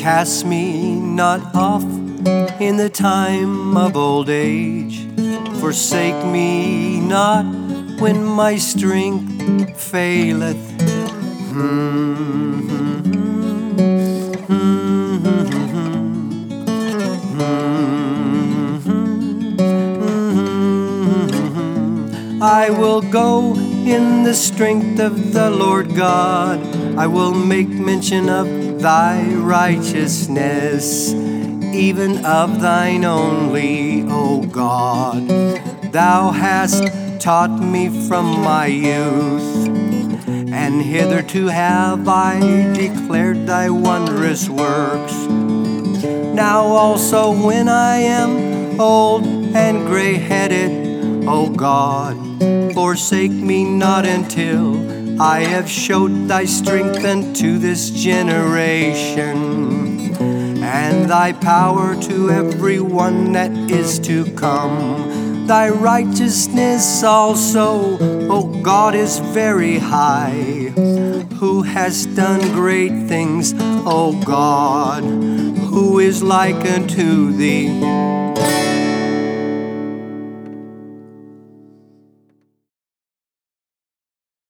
Cast me not off in the time of old age. Forsake me not when my strength faileth. I will go in the strength of the Lord God. I will make mention of thy righteousness, even of thine only, O God. Thou hast taught me from my youth, and hitherto have I declared thy wondrous works. Now also when I am old and gray-headed, O God, forsake me not until I have showed thy strength unto this generation, and thy power to every one that is to come. Thy righteousness also, O God, is very high. Who has done great things, O God? Who is like unto thee?